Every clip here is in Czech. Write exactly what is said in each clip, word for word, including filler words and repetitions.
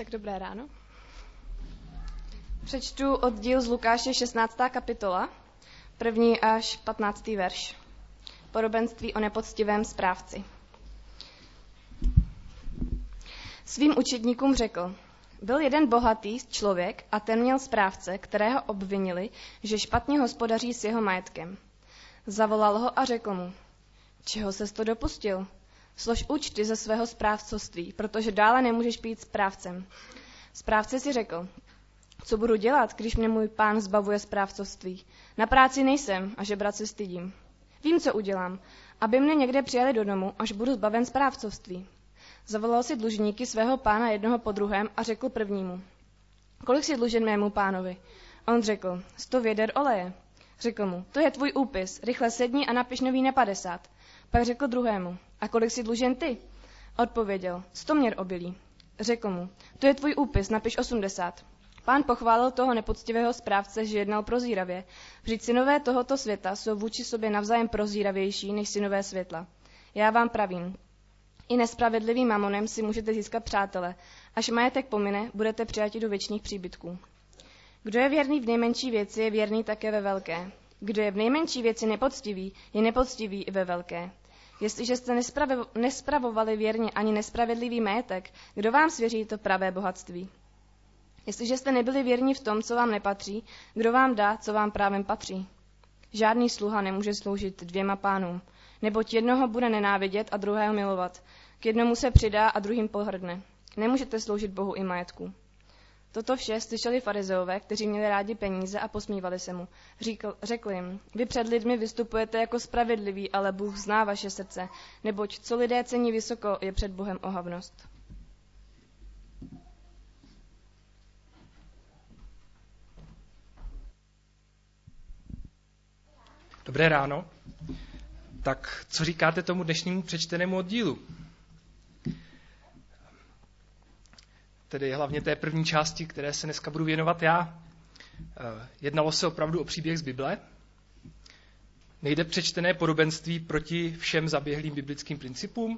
Tak dobré ráno. Přečtu oddíl z Lukáše šestnáctá kapitola, první až patnáctý verš. Podobenství o nepoctivém správci. Svým učedníkům řekl: Byl jeden bohatý člověk a ten měl správce, kterého obvinili, že špatně hospodaří s jeho majetkem. Zavolal ho a řekl mu: Čeho ses to dopustil? Slož účty ze svého správcovství, protože dále nemůžeš být správcem. Správce si řekl: Co budu dělat, když mě můj pán zbavuje správcovství? Na práci nejsem a žebrat se stydím. Vím, co udělám, aby mě někde přijali do domu, až budu zbaven správcovství. Zavolal si dlužníky svého pána jednoho po druhém a řekl prvnímu: Kolik si dlužen mému pánovi? On řekl: Sto věder oleje. Řekl mu: To je tvůj úpis, rychle sedni a napiš nový na padesát. Pak řekl druhému: A kolik si dlužen ty? Odpověděl: Sto měr obilí. Řekl mu: To je tvůj úpis, napiš osmdesát. Pán pochválil toho nepoctivého správce, že jednal prozíravě. Vždyť synové tohoto světa jsou vůči sobě navzájem prozíravější než synové světla. Já vám pravím, i nespravedlivým mamonem si můžete získat přátele. Až majetek pomine, budete přijati do věčných příbytků. Kdo je věrný v nejmenší věci, je věrný také ve velké. Kdo je v nejmenší věci nepoctivý, je nepoctivý i ve velké. Jestliže jste nespravovali věrně ani nespravedlivý majetek, kdo vám svěří to pravé bohatství? Jestliže jste nebyli věrní v tom, co vám nepatří, kdo vám dá, co vám právem patří? Žádný sluha nemůže sloužit dvěma pánům, neboť jednoho bude nenávidět a druhého milovat. K jednomu se přidá a druhým pohrdne. Nemůžete sloužit Bohu i majetku. Toto vše slyšeli farizeové, kteří měli rádi peníze a posmívali se mu. Říkl, řekl jim: Vy před lidmi vystupujete jako spravedliví, ale Bůh zná vaše srdce, neboť co lidé cení vysoko, je před Bohem ohavnost. Dobré ráno. Tak co říkáte tomu dnešnímu přečtenému oddílu? Tedy hlavně té první části, které se dneska budu věnovat já. Jednalo se opravdu o příběh z Bible. Nejde přečtené podobenství proti všem zaběhlým biblickým principům?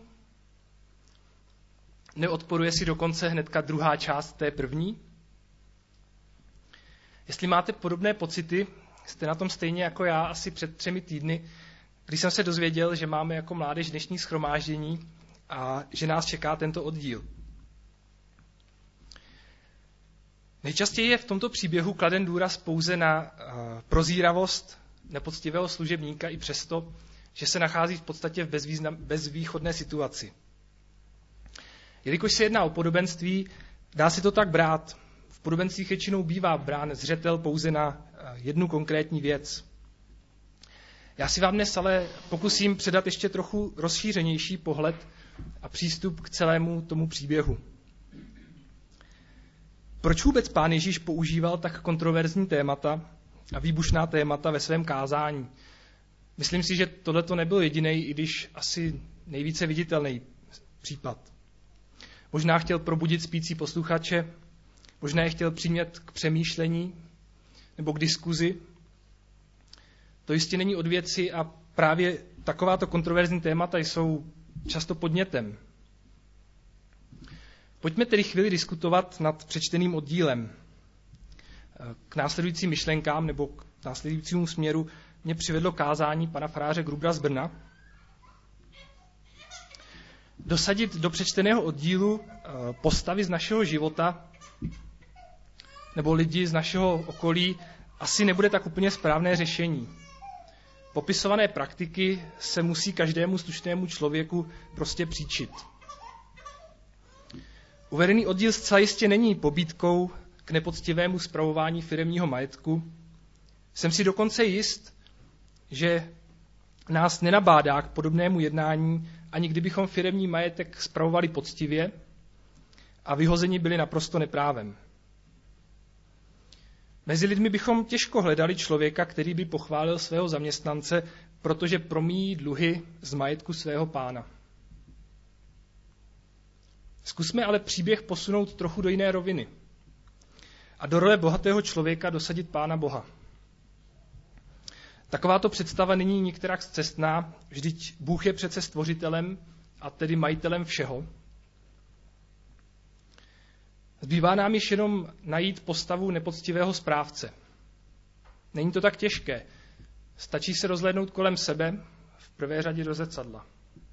Neodporuje si dokonce hnedka druhá část té první? Jestli máte podobné pocity, jste na tom stejně jako já asi před třemi týdny, když jsem se dozvěděl, že máme jako mládež dnešní shromáždění a že nás čeká tento oddíl. Nejčastěji je v tomto příběhu kladen důraz pouze na uh, prozíravost nepoctivého služebníka i přesto, že se nachází v podstatě v bezvýznam, bezvýchodné situaci. Jelikož se jedná o podobenství, dá se to tak brát. V podobenstvích většinou bývá brán zřetel pouze na uh, jednu konkrétní věc. Já si vám dnes ale pokusím předat ještě trochu rozšířenější pohled a přístup k celému tomu příběhu. Proč vůbec Pán Ježíš používal tak kontroverzní témata a výbušná témata ve svém kázání? Myslím si, že tohleto nebyl jediný, i když asi nejvíce viditelný případ. Možná chtěl probudit spící posluchače, možná je chtěl přimět k přemýšlení nebo k diskuzi. To jistě není od věci a právě takováto kontroverzní témata jsou často podnětem. Pojďme tedy chvíli diskutovat nad přečteným oddílem. K následujícím myšlenkám nebo k následujícímu směru mě přivedlo kázání pana faráře Grubera z Brna. Dosadit do přečteného oddílu postavy z našeho života nebo lidi z našeho okolí asi nebude tak úplně správné řešení. Popisované praktiky se musí každému slušnému člověku prostě příčit. Uvedený oddíl zcela jistě není pobídkou k nepoctivému spravování firemního majetku. Jsem si dokonce jist, že nás nenabádá k podobnému jednání, ani kdybychom firemní majetek spravovali poctivě a vyhozeni byli naprosto neprávem. Mezi lidmi bychom těžko hledali člověka, který by pochválil svého zaměstnance, protože promíjí dluhy z majetku svého pána. Zkusme ale příběh posunout trochu do jiné roviny a do role bohatého člověka dosadit Pána Boha. Takováto představa není nikterak scestná, vždyť Bůh je přece stvořitelem a tedy majitelem všeho. Zbývá nám již jenom najít postavu nepoctivého správce. Není to tak těžké. Stačí se rozhlédnout kolem sebe, v prvé řadě do zrcadla.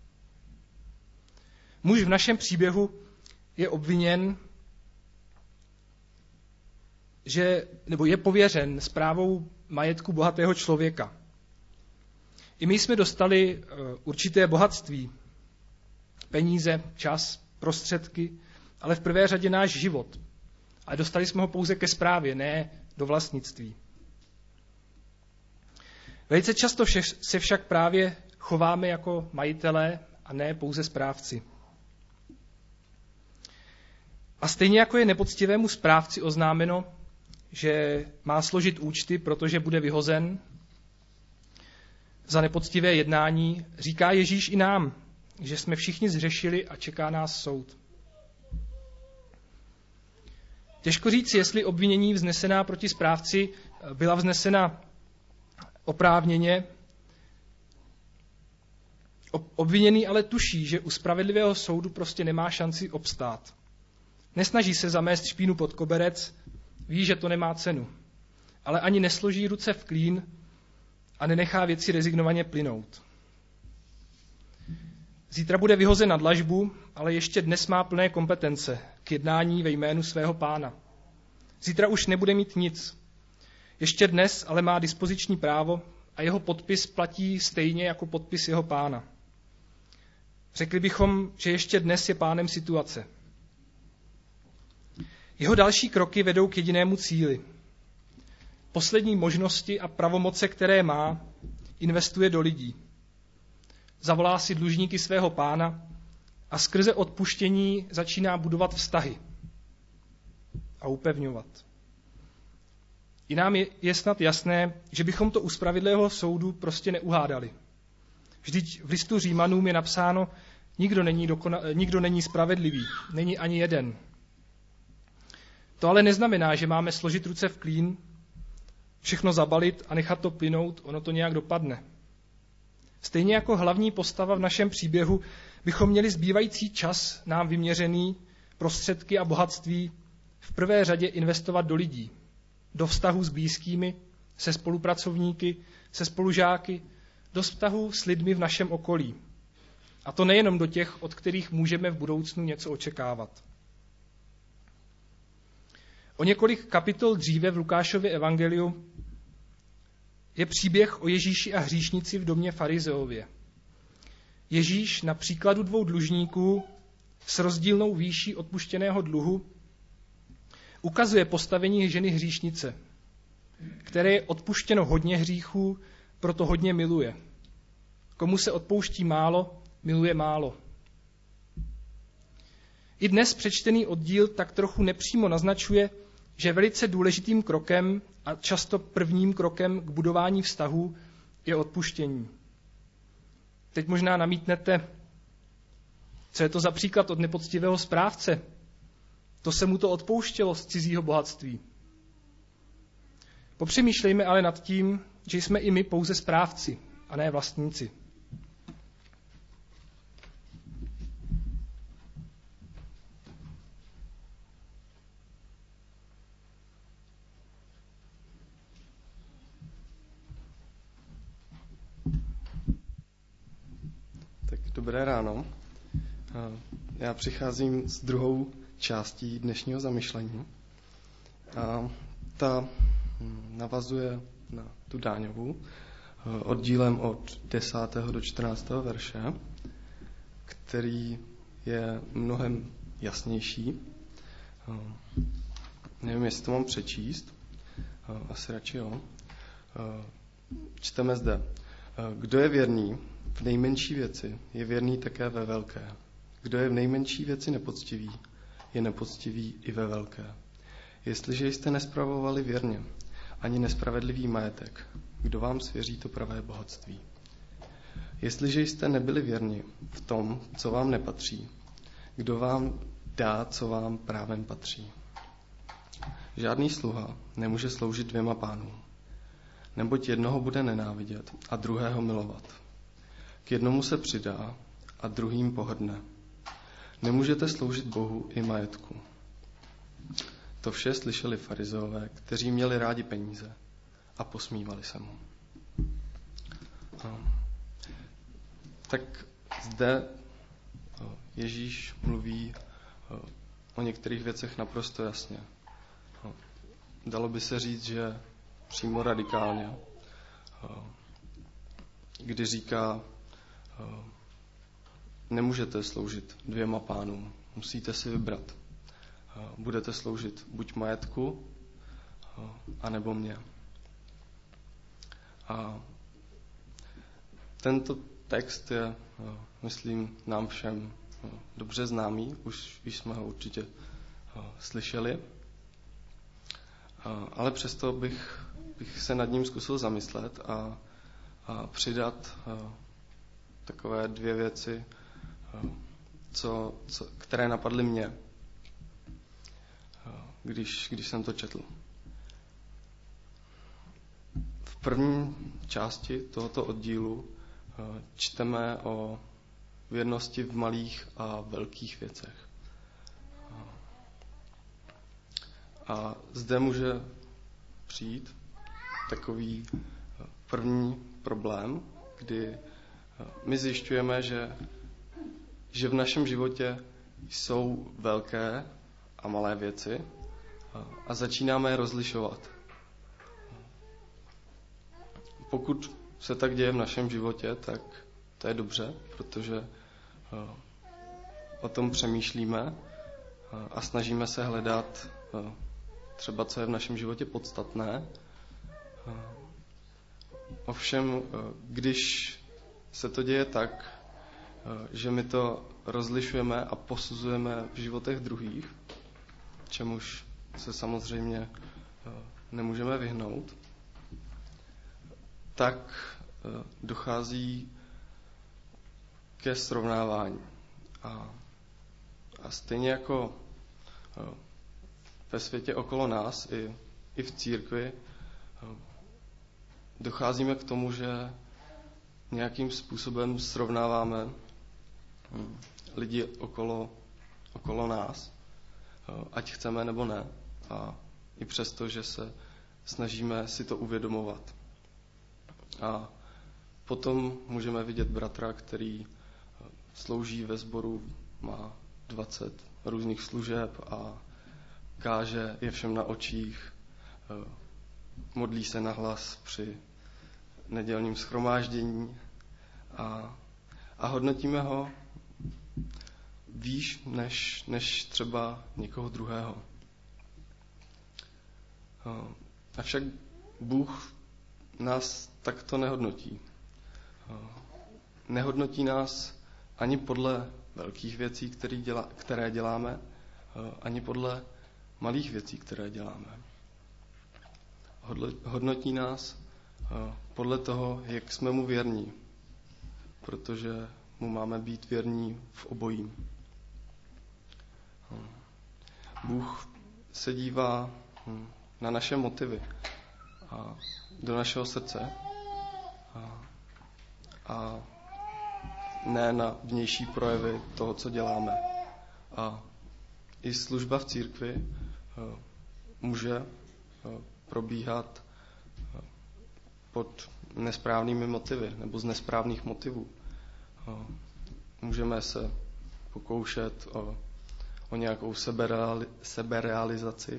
Muž v našem příběhu je obviněn, že, nebo je pověřen správou majetku bohatého člověka. I my jsme dostali určité bohatství, peníze, čas, prostředky, ale v prvé řadě náš život. A dostali jsme ho pouze ke správě, ne do vlastnictví. Velice často se však právě chováme jako majitelé a ne pouze správci. A stejně jako je nepoctivému správci oznámeno, že má složit účty, protože bude vyhozen za nepoctivé jednání, říká Ježíš i nám, že jsme všichni zhřešili a čeká nás soud. Těžko říct, jestli obvinění vznesená proti správci byla vznesena oprávněně. Obviněný ale tuší, že u spravedlivého soudu prostě nemá šanci obstát. Nesnaží se zamést špínu pod koberec, ví, že to nemá cenu, ale ani nesloží ruce v klín a nenechá věci rezignovaně plynout. Zítra bude vyhozen na dlažbu, ale ještě dnes má plné kompetence k jednání ve jménu svého pána. Zítra už nebude mít nic. Ještě dnes ale má dispoziční právo a jeho podpis platí stejně jako podpis jeho pána. Řekli bychom, že ještě dnes je pánem situace. Jeho další kroky vedou k jedinému cíli. Poslední možnosti a pravomoce, které má, investuje do lidí. Zavolá si dlužníky svého pána a skrze odpuštění začíná budovat vztahy a upevňovat. I nám je, je snad jasné, že bychom to u spravedlivého soudu prostě neuhádali. Vždyť v listu Římanům je napsáno, nikdo není, dokona, nikdo není spravedlivý, není ani jeden. To ale neznamená, že máme složit ruce v klín, všechno zabalit a nechat to plynout, ono to nějak dopadne. Stejně jako hlavní postava v našem příběhu bychom měli zbývající čas nám vyměřený, prostředky a bohatství v prvé řadě investovat do lidí, do vztahů s blízkými, se spolupracovníky, se spolužáky, do vztahů s lidmi v našem okolí. A to nejenom do těch, od kterých můžeme v budoucnu něco očekávat. O několik kapitol dříve v Lukášově evangeliu je příběh o Ježíši a hříšnici v domě farizeově. Ježíš na příkladu dvou dlužníků s rozdílnou výší odpuštěného dluhu ukazuje postavení ženy hříšnice, které je odpuštěno hodně hříchů, proto hodně miluje. Komu se odpouští málo, miluje málo. I dnes přečtený oddíl tak trochu nepřímo naznačuje, že velice důležitým krokem a často prvním krokem k budování vztahů je odpuštění. Teď možná namítnete, co je to za příklad od nepoctivého správce. To se mu to odpouštělo z cizího bohatství. Popřemýšlejme ale nad tím, že jsme i my pouze správci a ne vlastníci. Dobré ráno. Já přicházím s druhou částí dnešního zamyšlení. A ta navazuje na tu Dáňovu oddílem od desátého do čtrnáctého verše, který je mnohem jasnější. Nevím, jestli to mám přečíst. Asi radši jo. Čteme zde. Kdo je věrný v nejmenší věci, je věrný také ve velké. Kdo je v nejmenší věci nepoctivý, je nepoctivý i ve velké. Jestliže jste nespravovali věrně ani nespravedlivý majetek, kdo vám svěří to pravé bohatství? Jestliže jste nebyli věrni v tom, co vám nepatří, kdo vám dá, co vám právem patří? Žádný sluha nemůže sloužit dvěma pánům, neboť jednoho bude nenávidět a druhého milovat. K jednomu se přidá a druhým pohrdne. Nemůžete sloužit Bohu i majetku. To vše slyšeli farizeové, kteří měli rádi peníze a posmívali se mu. Tak zde Ježíš mluví o některých věcech naprosto jasně. Dalo by se říct, že přímo radikálně, kdy říká, nemůžete sloužit dvěma pánům, musíte si vybrat. Budete sloužit buď majetku, anebo mě. A tento text je, myslím, nám všem dobře známý, už, už jsme ho určitě slyšeli, ale přesto bych, bych se nad ním zkusil zamyslet a, a přidat takové dvě věci, co, co, které napadly mě, když, když jsem to četl. V první části tohoto oddílu čteme o věrnosti v malých a velkých věcech. A zde může přijít takový první problém, kdy my zjišťujeme, že, že v našem životě jsou velké a malé věci a začínáme je rozlišovat. Pokud se tak děje v našem životě, tak to je dobře, protože o tom přemýšlíme a snažíme se hledat třeba, co je v našem životě podstatné. Ovšem, když se to děje tak, že my to rozlišujeme a posuzujeme v životech druhých, čemuž se samozřejmě nemůžeme vyhnout, tak dochází ke srovnávání. A, a stejně jako ve světě okolo nás, i, i v církvi, docházíme k tomu, že nějakým způsobem srovnáváme lidi okolo, okolo nás, ať chceme nebo ne. A i přesto, že se snažíme si to uvědomovat. A potom můžeme vidět bratra, který slouží ve sboru, má dvacet různých služeb a káže, je všem na očích, modlí se nahlas při nedělním shromáždění a, a hodnotíme ho výš než, než třeba někoho druhého. Avšak Bůh nás takto nehodnotí. Nehodnotí nás ani podle velkých věcí, které, dělá, které děláme, ani podle malých věcí, které děláme. Hodnotí nás podle toho, jak jsme mu věrní, protože mu máme být věrní v obojím. Bůh se dívá na naše motivy a do našeho srdce a, a ne na vnější projevy toho, co děláme. A i služba v církvi může probíhat pod nesprávnými motivy nebo z nesprávných motivů. Můžeme se pokoušet o, o nějakou sebereali, seberealizaci.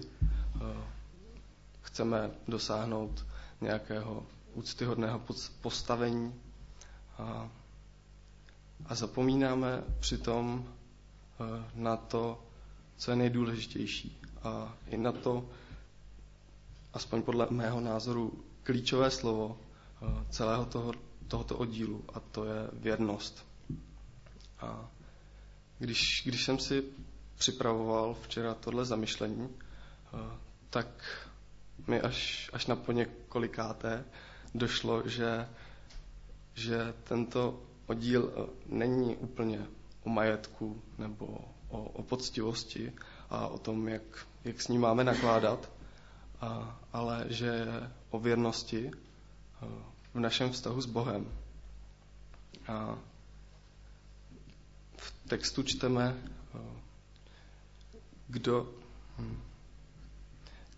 Chceme dosáhnout nějakého úctyhodného postavení a, a zapomínáme přitom na to, co je nejdůležitější a i na to, aspoň podle mého názoru, klíčové slovo celého toho, tohoto oddílu, a to je věrnost. A když, když jsem si připravoval včera tohle zamyšlení, tak mi až, až na poněkolikáté došlo, že, že tento oddíl není úplně o majetku nebo o, o poctivosti a o tom, jak, jak s ním máme nakládat, a, ale že je o věrnosti v našem vztahu s Bohem. A v textu čteme, kdo,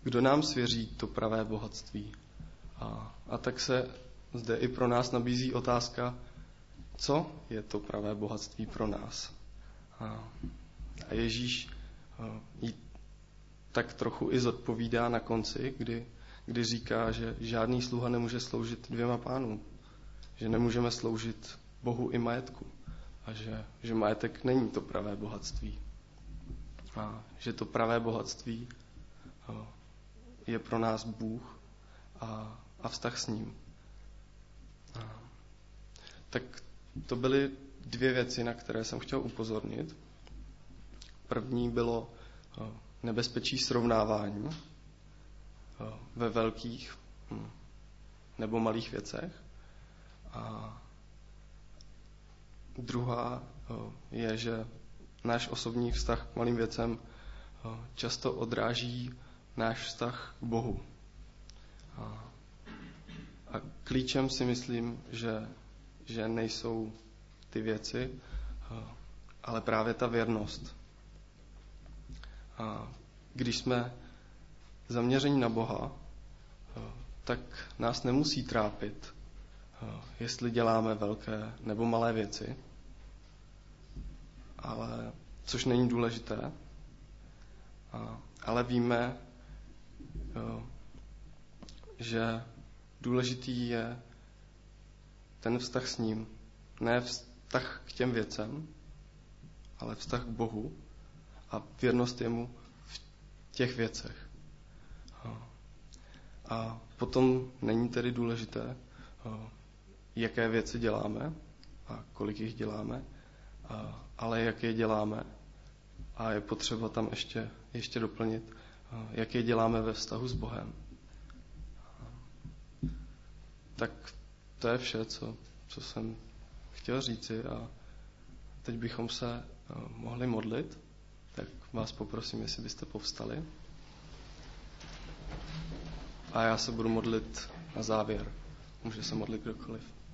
kdo nám svěří to pravé bohatství. A, a tak se zde i pro nás nabízí otázka, co je to pravé bohatství pro nás. A, a Ježíš jí tak trochu i zodpovídá na konci, kdy, kdy říká, že žádný sluha nemůže sloužit dvěma pánům. Že nemůžeme sloužit Bohu i majetku. A že, že majetek není to pravé bohatství. A že to pravé bohatství je pro nás Bůh a, a vztah s ním. A, tak to byly dvě věci, na které jsem chtěl upozornit. První bylo nebezpečí srovnávání ve velkých nebo malých věcech. A druhá je, že náš osobní vztah k malým věcem často odráží náš vztah k Bohu. A, a klíčem si myslím, že, že nejsou ty věci, ale právě ta věrnost. A když jsme zaměření na Boha, tak nás nemusí trápit, jestli děláme velké nebo malé věci, ale, což není důležité, a, ale víme, že důležitý je ten vztah s ním. Ne vztah k těm věcem, ale vztah k Bohu a věrnost jemu v těch věcech. A potom není tedy důležité, jaké věci děláme a kolik jich děláme, ale jak je děláme. A je potřeba tam ještě, ještě doplnit, jak je děláme ve vztahu s Bohem. Tak to je vše, co, co jsem chtěl říci, a teď bychom se mohli modlit. Tak vás poprosím, jestli byste povstali. A já se budu modlit na závěr. Může se modlit kdokoliv.